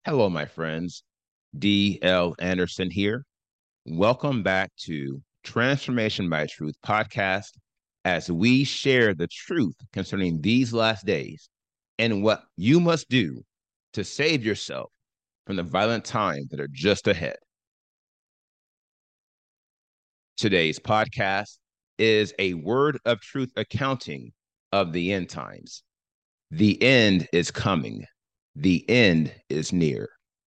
Hello, my friends. D.L. Anderson here. Welcome back to Transformation by Truth podcast as we share the truth concerning these last days and what you must do to save yourself from the violent times that are just ahead. Today's podcast is a word of truth accounting of the end times. The end is coming. The end is near.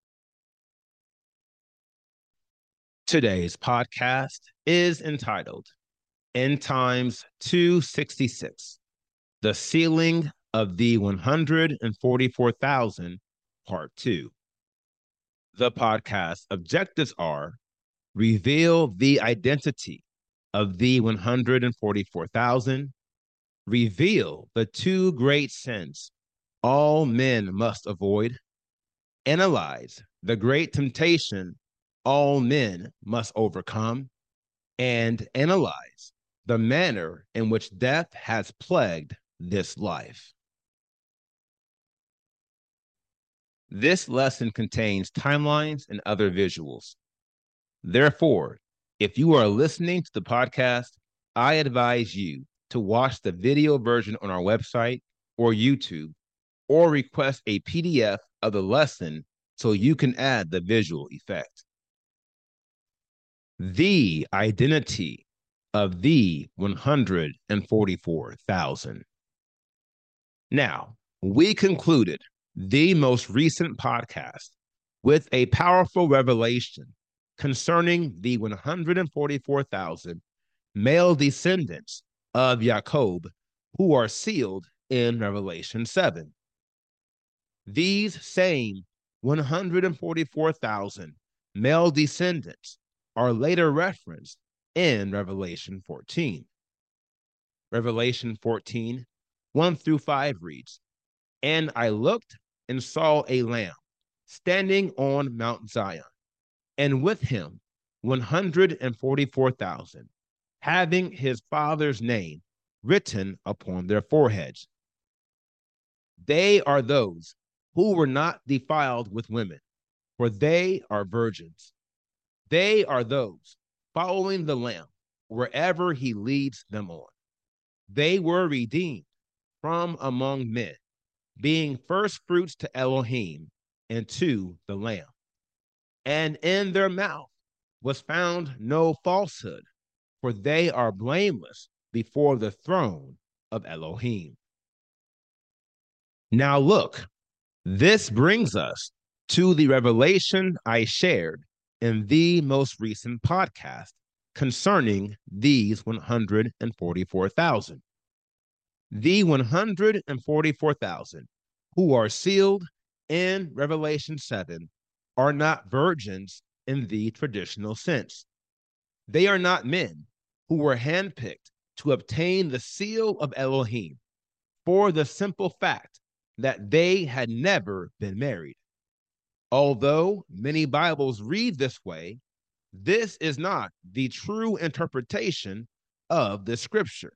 Today's podcast is entitled End Times 266, The Sealing of the 144,000, Part 2. The podcast objectives are reveal the identity of the 144,000, reveal the two great sins all men must avoid, analyze the great temptation all men must overcome, and analyze the manner in which death has plagued this life. This lesson contains timelines and other visuals. Therefore, if you are listening to the podcast, I advise you to watch the video version on our website or YouTube, or request a PDF of the lesson so you can add the visual effect. The identity of the 144,000. Now, we concluded the most recent podcast with a powerful revelation concerning the 144,000 male descendants of Jacob who are sealed in Revelation 7. These same 144,000 male descendants are later referenced in Revelation 14. Revelation 14, 1 through 5 reads, "And I looked and saw a Lamb standing on Mount Zion, and with him 144,000, having his Father's name written upon their foreheads. They are those who were not defiled with women, for they are virgins. They are those following the Lamb wherever he leads them on. They were redeemed from among men, being first fruits to Elohim and to the Lamb. And in their mouth was found no falsehood, for they are blameless before the throne of Elohim." Now look, this brings us to the revelation I shared in the most recent podcast concerning these 144,000. The 144,000 who are sealed in Revelation 7 are not virgins in the traditional sense. They are not men who were handpicked to obtain the seal of Elohim for the simple fact that they had never been married. Although many Bibles read this way, this is not the true interpretation of the scripture.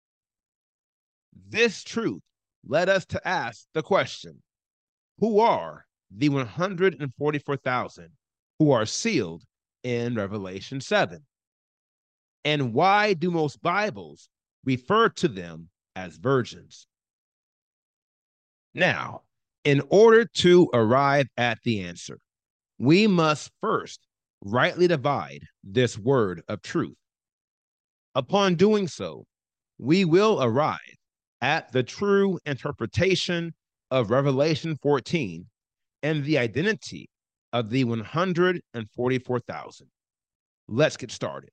This truth led us to ask the question, who are the 144,000 who are sealed in Revelation 7? And why do most Bibles refer to them as virgins? Now, in order to arrive at the answer, we must first rightly divide this word of truth. Upon doing so, we will arrive at the true interpretation of Revelation 14 and the identity of the 144,000. Let's get started.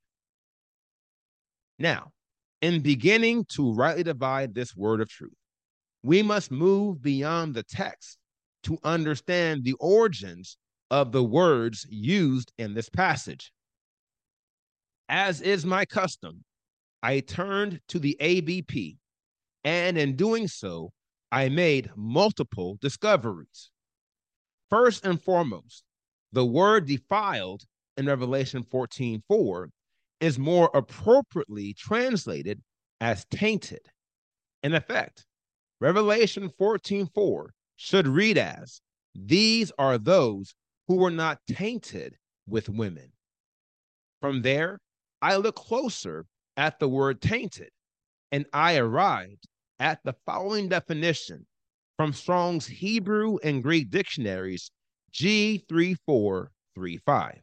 Now, in beginning to rightly divide this word of truth, we must move beyond the text to understand the origins of the words used in this passage. As is my custom, I turned to the ABP, and in doing so, I made multiple discoveries. First and foremost, the word defiled in Revelation 14:4 is more appropriately translated as tainted. In effect, Revelation 14:4 should read as, These are those who were not tainted with women. From there, I looked closer at the word tainted, and I arrived at the following definition from Strong's Hebrew and Greek dictionaries, G3435.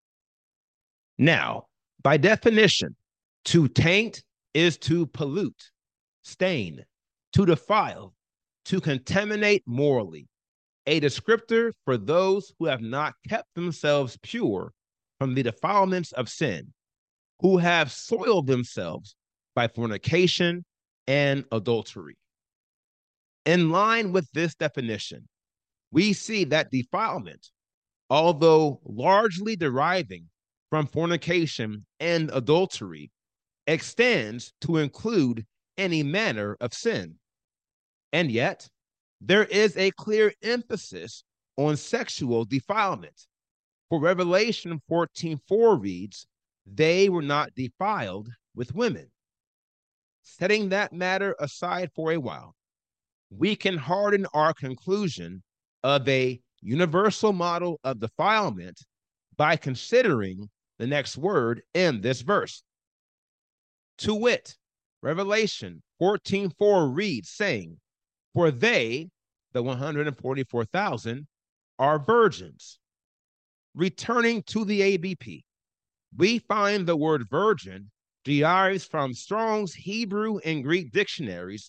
Now, by definition, to taint is to pollute, stain, to defile, to contaminate morally, a descriptor for those who have not kept themselves pure from the defilements of sin, who have soiled themselves by fornication and adultery. In line with this definition, we see that defilement, although largely deriving from fornication and adultery, extends to include any manner of sin. And yet, there is a clear emphasis on sexual defilement. For Revelation 14:4 reads, "They were not defiled with women." Setting that matter aside for a while, we can harden our conclusion of a universal model of defilement by considering the next word in this verse. To wit, Revelation 14:4 reads, saying, "For they," the 144,000, "are virgins." Returning to the ABP, we find the word virgin derives from Strong's Hebrew and Greek dictionaries,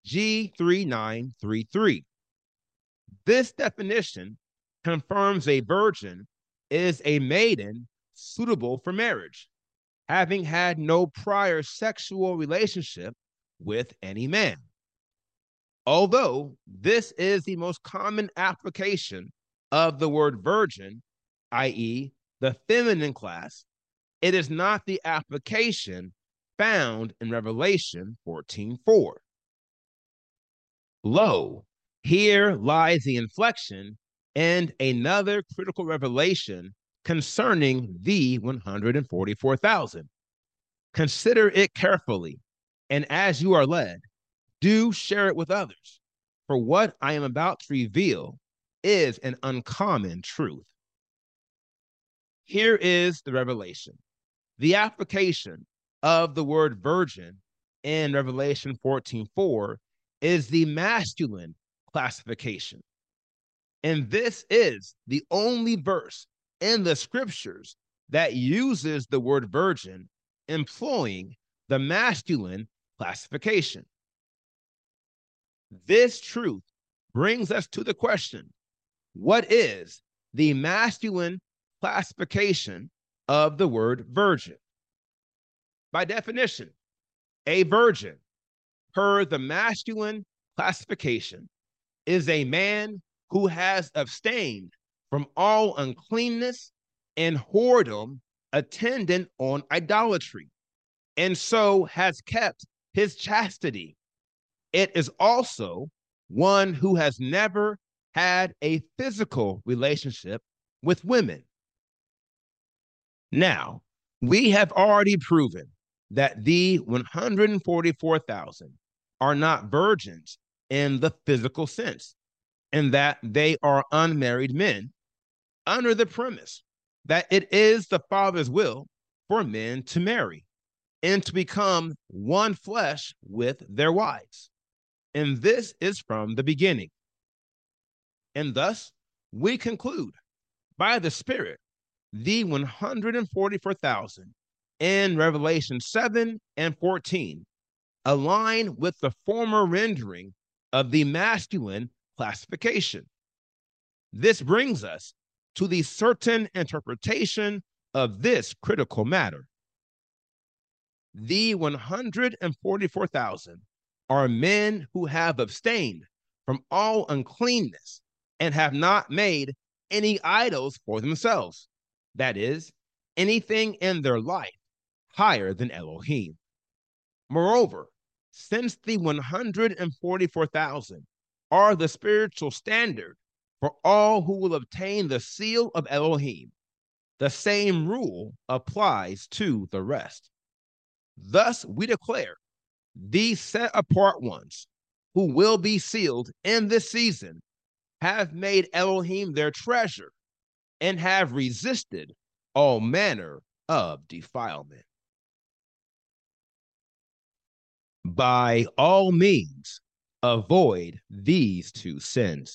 G3933. This definition confirms a virgin is a maiden suitable for marriage, having had no prior sexual relationship with any man. Although this is the most common application of the word virgin, i.e., the feminine class, it is not the application found in Revelation 14:4. Lo, here lies the inflection and another critical revelation concerning the 144,000. Consider it carefully, and as you are led, do share it with others, for what I am about to reveal is an uncommon truth. Here is the revelation. The application of the word virgin in Revelation 14:4 is the masculine classification. And this is the only verse in the scriptures that uses the word virgin employing the masculine classification. This truth brings us to the question, what is the masculine classification of the word virgin? By definition, a virgin, per the masculine classification, is a man who has abstained from all uncleanness and whoredom attendant on idolatry, and so has kept his chastity. It is also one who has never had a physical relationship with women. Now, we have already proven that the 144,000 are not virgins in the physical sense, and that they are unmarried men, under the premise that it is the Father's will for men to marry and to become one flesh with their wives. And this is from the beginning. And thus, we conclude by the Spirit, the 144,000 in Revelation 7 and 14 align with the former rendering of the masculine classification. This brings us to the certain interpretation of this critical matter. The 144,000 are men who have abstained from all uncleanness and have not made any idols for themselves. That is, anything in their life higher than Elohim. Moreover, since the 144,000 are the spiritual standard for all who will obtain the seal of Elohim, the same rule applies to the rest. Thus, we declare these set apart ones who will be sealed in this season have made Elohim their treasure and have resisted all manner of defilement. By all means, avoid these two sins.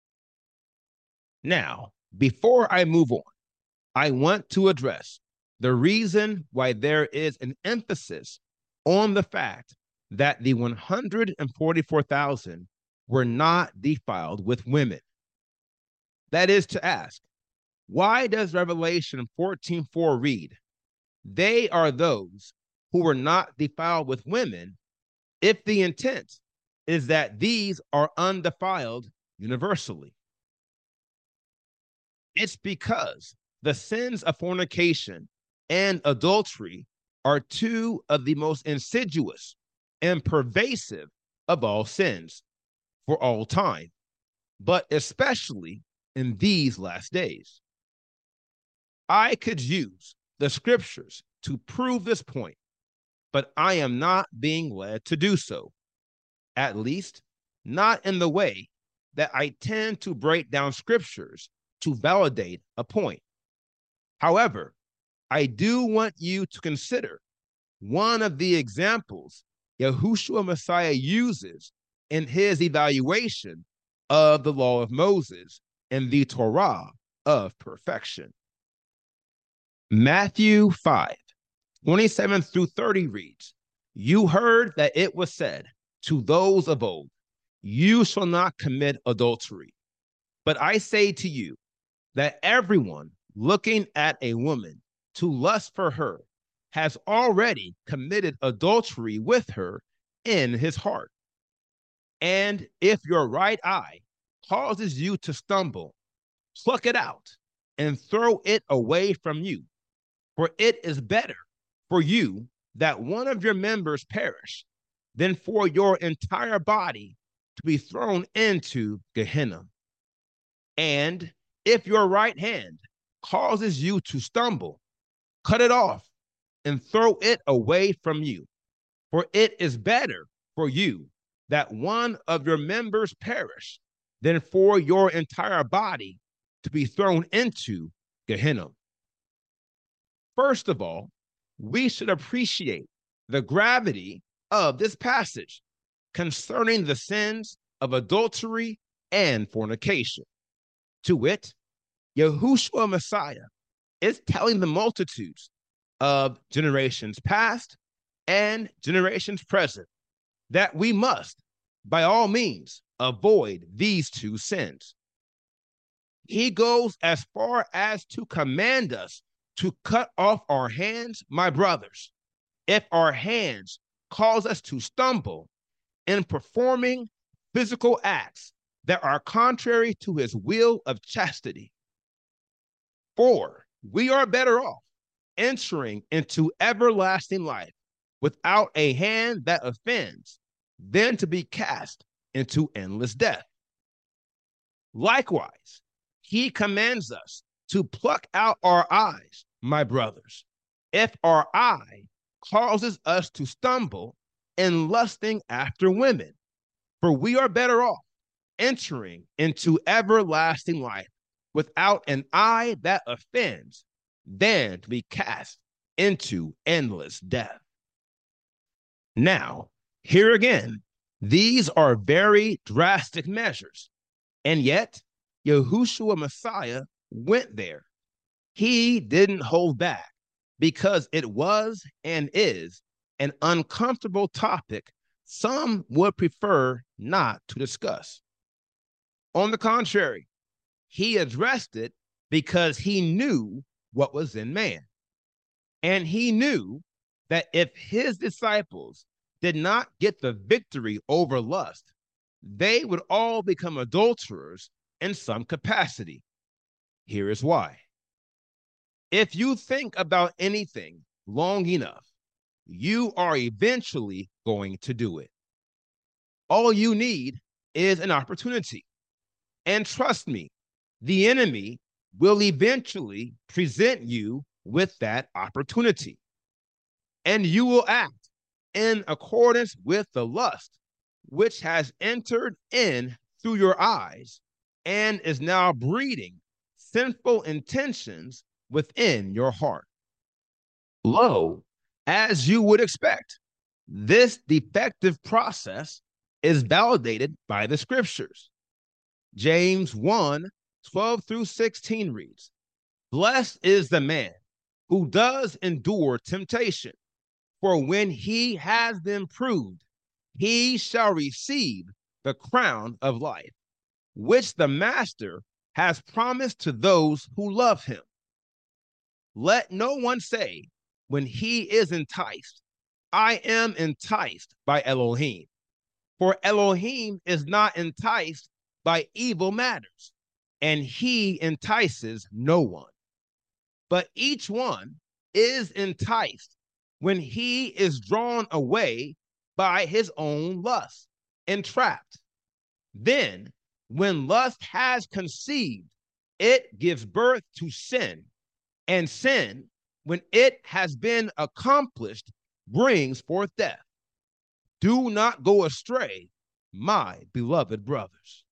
Now, before I move on, I want to address the reason why there is an emphasis on the fact that the 144,000 were not defiled with women. That is to ask, why does Revelation 14:4 read, "They are those who were not defiled with women," if the intent is that these are undefiled universally? It's because the sins of fornication and adultery are two of the most insidious and pervasive of all sins for all time, but especially in these last days. I could use the scriptures to prove this point, but I am not being led to do so, at least not in the way that I tend to break down scriptures to validate a point. However, I do want you to consider one of the examples Yahushua Messiah uses in his evaluation of the law of Moses and the Torah of perfection. Matthew 5:27-30 reads, "You heard that it was said to those of old, 'You shall not commit adultery.' But I say to you that everyone looking at a woman to lust for her has already committed adultery with her in his heart. And if your right eye causes you to stumble, pluck it out and throw it away from you. For it is better for you that one of your members perish than for your entire body to be thrown into Gehenna. And if your right hand causes you to stumble, cut it off and throw it away from you. For it is better for you that one of your members perish than for your entire body to be thrown into Gehenna." First of all, we should appreciate the gravity of this passage concerning the sins of adultery and fornication. To wit, Yahushua Messiah is telling the multitudes of generations past and generations present that we must, by all means, avoid these two sins. He goes as far as to command us to cut off our hands, my brothers, if our hands cause us to stumble in performing physical acts that are contrary to his will of chastity. For we are better off entering into everlasting life without a hand that offends than to be cast into endless death. Likewise, he commands us to pluck out our eyes, my brothers, if our eye causes us to stumble in lusting after women. For we are better off entering into everlasting life without an eye that offends than to be cast into endless death. Now, here again, these are very drastic measures, and yet Yahushua Messiah went there. He didn't hold back because it was and is an uncomfortable topic some would prefer not to discuss. On the contrary, he addressed it because he knew what was in man. And he knew that if his disciples did not get the victory over lust, they would all become adulterers in some capacity. Here is why. If you think about anything long enough, you are eventually going to do it. All you need is an opportunity. And trust me, the enemy will eventually present you with that opportunity. And you will act in accordance with the lust which has entered in through your eyes and is now breeding sinful intentions within your heart. Lo, as you would expect, this defective process is validated by the scriptures. James 1:12-16 reads, "Blessed is the man who does endure temptation, for when he has been proved, he shall receive the crown of life, which the master has promised to those who love him. Let no one say when he is enticed, I am enticed by Elohim. For Elohim is not enticed by evil matters, and he entices no one. But each one is enticed when he is drawn away by his own lust, entrapped. Then, when lust has conceived, it gives birth to sin. And sin, when it has been accomplished, brings forth death. Do not go astray, my beloved brothers."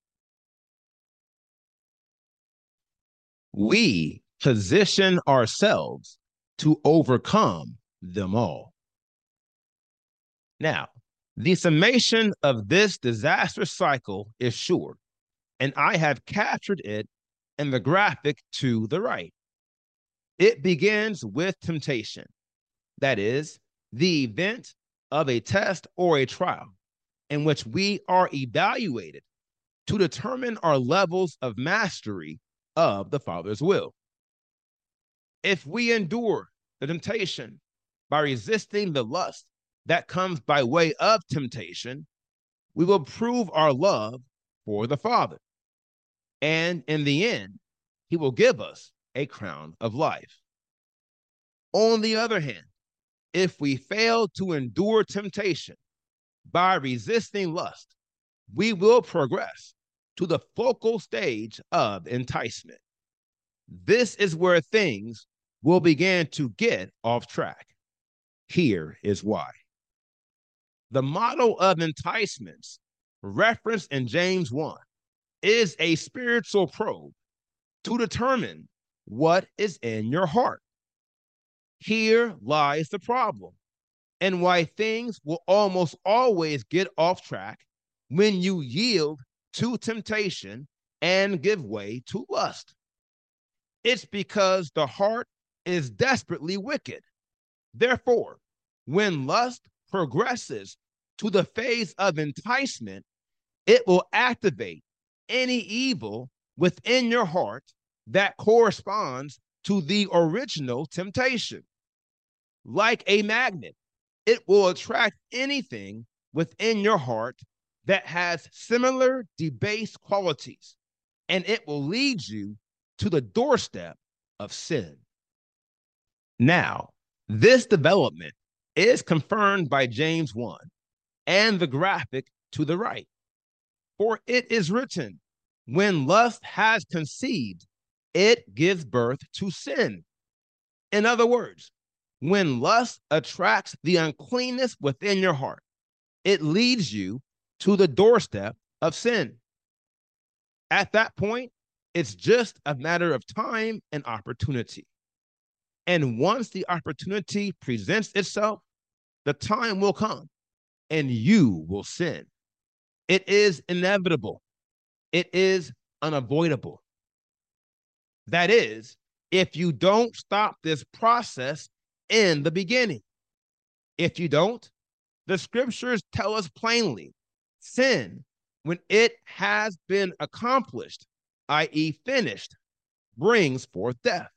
We position ourselves to overcome them all. Now, the summation of this disastrous cycle is sure, and I have captured it in the graphic to the right. It begins with temptation, that is, the event of a test or a trial in which we are evaluated to determine our levels of mastery of the Father's will. If we endure the temptation by resisting the lust that comes by way of temptation, we will prove our love for the Father. And in the end, he will give us a crown of life. On the other hand, if we fail to endure temptation by resisting lust, we will progress to the focal stage of enticement. This is where things will begin to get off track. Here is why. The model of enticements referenced in James 1 is a spiritual probe to determine what is in your heart. Here lies the problem and why things will almost always get off track when you yield to temptation and give way to lust. It's because the heart is desperately wicked. Therefore, when lust progresses to the phase of enticement, it will activate any evil within your heart that corresponds to the original temptation. Like a magnet, it will attract anything within your heart that has similar debased qualities, and it will lead you to the doorstep of sin. Now, this development is confirmed by James 1 and the graphic to the right. For it is written, when lust has conceived, it gives birth to sin. In other words, when lust attracts the uncleanness within your heart, it leads you to the doorstep of sin. At that point, it's just a matter of time and opportunity. And once the opportunity presents itself, the time will come and you will sin. It is inevitable. It is unavoidable. That is, if you don't stop this process in the beginning. If you don't, the scriptures tell us plainly, sin, when it has been accomplished, i.e. finished, brings forth death.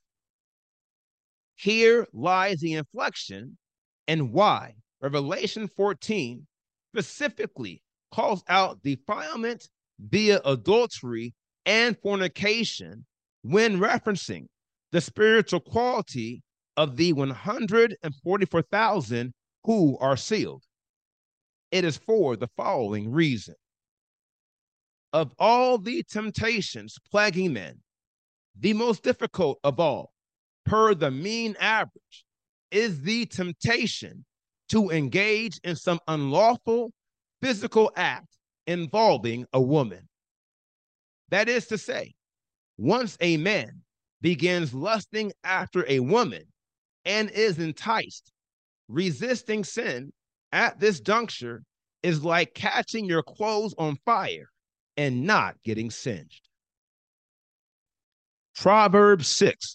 Here lies the inflection and why Revelation 14 specifically calls out defilement via adultery and fornication when referencing the spiritual quality of the 144,000 who are sealed. It is for the following reason. Of all the temptations plaguing men, the most difficult of all, per the mean average, is the temptation to engage in some unlawful physical act involving a woman. That is to say, once a man begins lusting after a woman and is enticed, resisting sin at this juncture is like catching your clothes on fire and not getting singed. Proverbs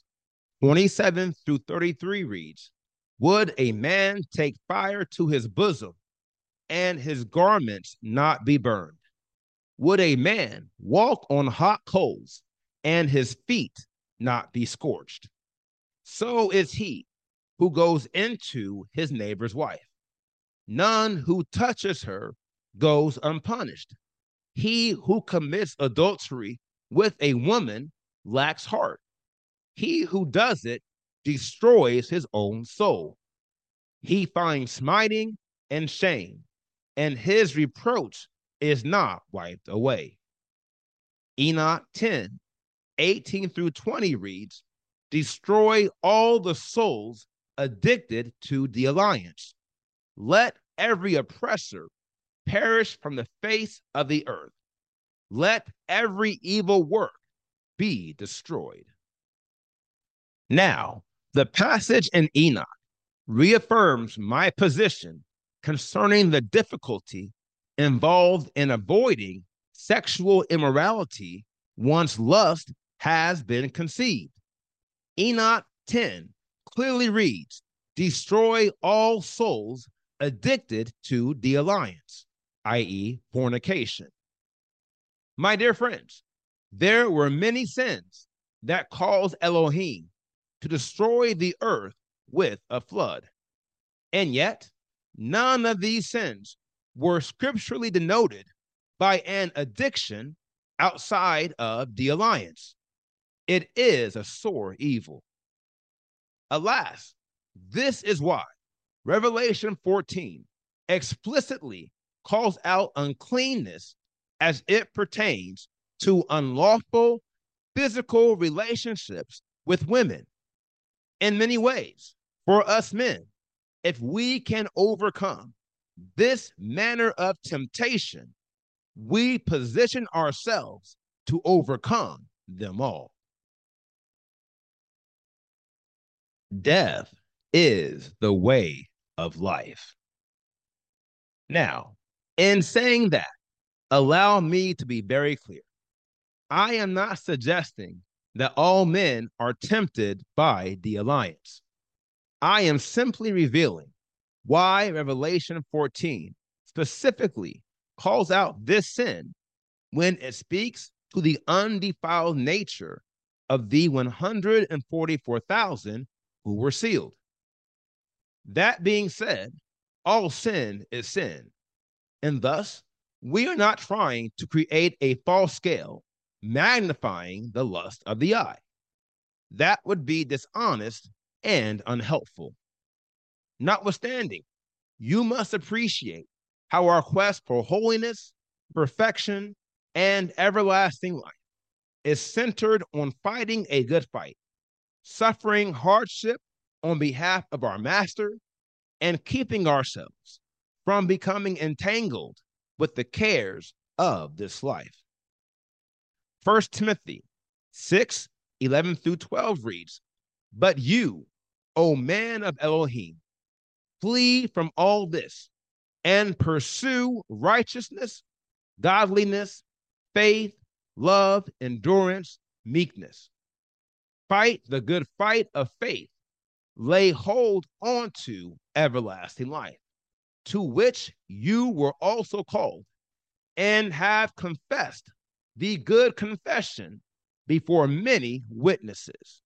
6:27-33 reads, would a man take fire to his bosom and his garments not be burned? Would a man walk on hot coals and his feet not be scorched? So is he who goes into his neighbor's wife. None who touches her goes unpunished. He who commits adultery with a woman lacks heart. He who does it destroys his own soul. He finds smiting and shame, and his reproach is not wiped away. Enoch 10:18-20 reads, destroy all the souls addicted to the alliance. Let every oppressor perish from the face of the earth. Let every evil work be destroyed. Now, the passage in Enoch reaffirms my position concerning the difficulty involved in avoiding sexual immorality once lust has been conceived. Enoch 10 clearly reads, destroy all souls addicted to the alliance, i.e., fornication. My dear friends, there were many sins that caused Elohim to destroy the earth with a flood. And yet, none of these sins were scripturally denoted by an addiction outside of the alliance. It is a sore evil. Alas, this is why Revelation 14 explicitly calls out uncleanness as it pertains to unlawful physical relationships with women. In many ways, for us men, if we can overcome this manner of temptation, we position ourselves to overcome them all. Death is the way of life. Now, in saying that, allow me to be very clear. I am not suggesting that all men are tempted by the alliance. I am simply revealing why Revelation 14 specifically calls out this sin when it speaks to the undefiled nature of the 144,000 who were sealed. That being said, all sin is sin, and thus we are not trying to create a false scale magnifying the lust of the eye. That would be dishonest and unhelpful. Notwithstanding, you must appreciate how our quest for holiness, perfection, and everlasting life is centered on fighting a good fight, suffering hardship on behalf of our Master, and keeping ourselves from becoming entangled with the cares of this life. 1 Timothy 6:11-12 reads, but you, O man of Elohim, flee from all this and pursue righteousness, godliness, faith, love, endurance, meekness. Fight the good fight of faith. Lay hold onto everlasting life, to which you were also called, and have confessed the good confession before many witnesses.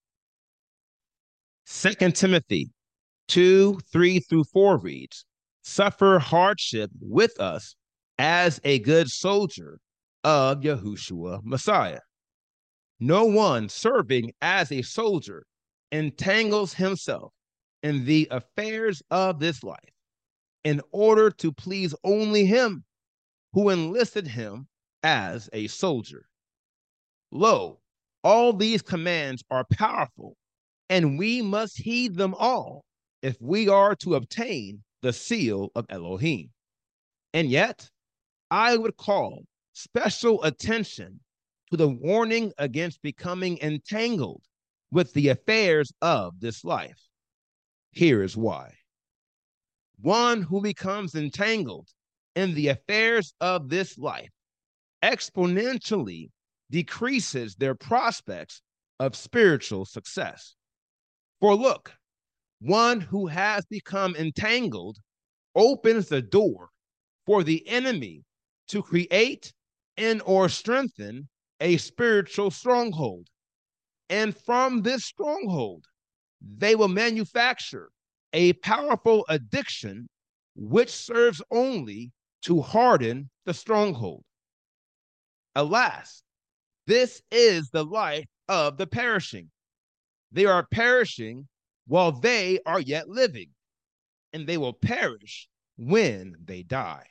2 Timothy 2:3-4 reads, suffer hardship with us as a good soldier of Yahushua Messiah. No one serving as a soldier entangles himself in the affairs of this life in order to please only him who enlisted him as a soldier. Lo, all these commands are powerful, and we must heed them all if we are to obtain the seal of Elohim. And yet, I would call special attention to the warning against becoming entangled with the affairs of this life. Here is why. One who becomes entangled in the affairs of this life exponentially decreases their prospects of spiritual success. For look, one who has become entangled opens the door for the enemy to create and or strengthen a spiritual stronghold. And from this stronghold, they will manufacture a powerful addiction which serves only to harden the stronghold. Alas, this is the life of the perishing. They are perishing while they are yet living, and they will perish when they die.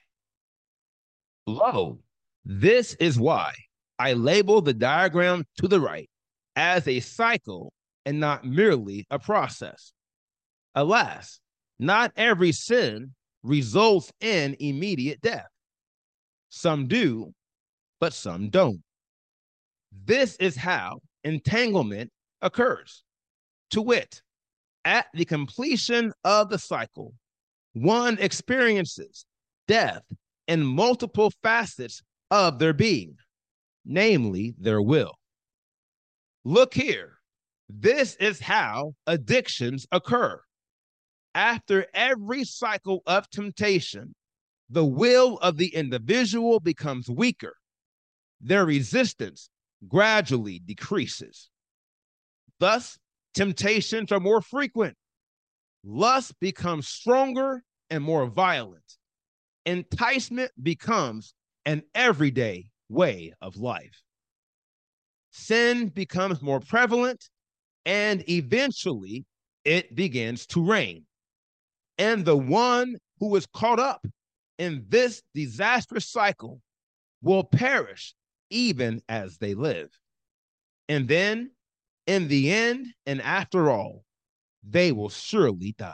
Lo, this is why I label the diagram to the right as a cycle and not merely a process. Alas, not every sin results in immediate death. Some do, but some don't. This is how entanglement occurs. To wit, at the completion of the cycle, one experiences death in multiple facets of their being, namely their will. Look here, this is how addictions occur. After every cycle of temptation, the will of the individual becomes weaker. Their resistance gradually decreases. Thus, temptations are more frequent. Lust becomes stronger and more violent. Enticement becomes an everyday way of life. Sin becomes more prevalent, and eventually it begins to reign. And the one who is caught up in this disastrous cycle will perish even as they live. And then, in the end, and after all, they will surely die.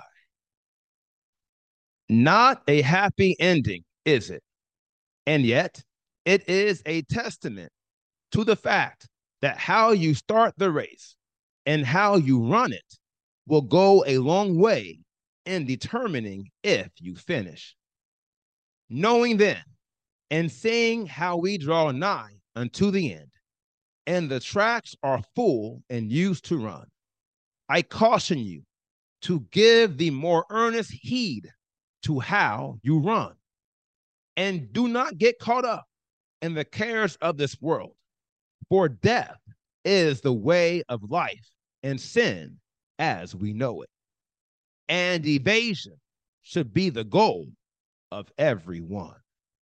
Not a happy ending, is it? And yet, it is a testament to the fact that how you start the race and how you run it will go a long way in determining if you finish. Knowing then and seeing how we draw nigh unto the end, and the tracks are full and used to run, I caution you to give the more earnest heed to how you run, and do not get caught up in the cares of this world, for death is the way of life, and sin as we know it. And evasion should be the goal of everyone.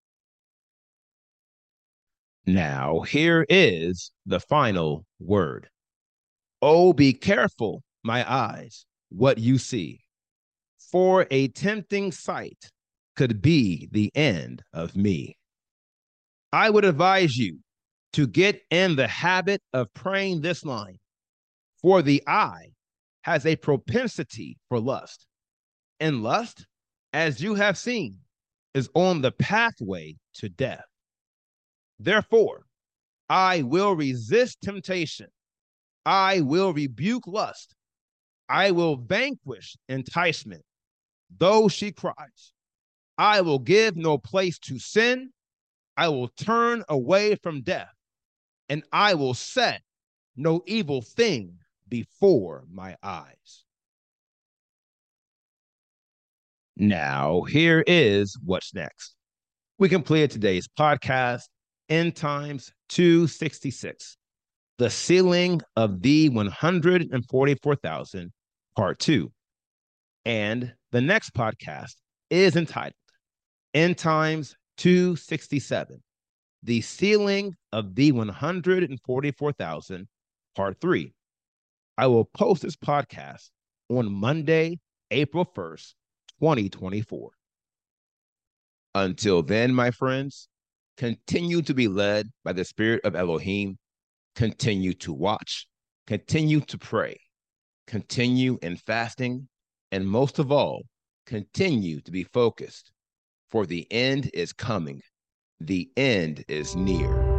Now, here is the final word. Oh, be careful, my eyes, what you see, for a tempting sight could be the end of me. I would advise you to get in the habit of praying this line, for the eye has a propensity for lust, and lust, as you have seen, is on the pathway to death. Therefore, I will resist temptation. I will rebuke lust. I will vanquish enticement, though she cries. I will give no place to sin. I will turn away from death, and I will set no evil thing before my eyes. Now, here is what's next. We completed today's podcast, End Times 266, The Sealing of the 144,000, Part 2. And the next podcast is entitled End Times 267, The Sealing of the 144,000, Part 3. I will post this podcast on Monday, April 1st, 2024. Until then, my friends, continue to be led by the Spirit of Elohim. Continue to watch. Continue to pray. Continue in fasting. And most of all, continue to be focused. For the end is coming. The end is near.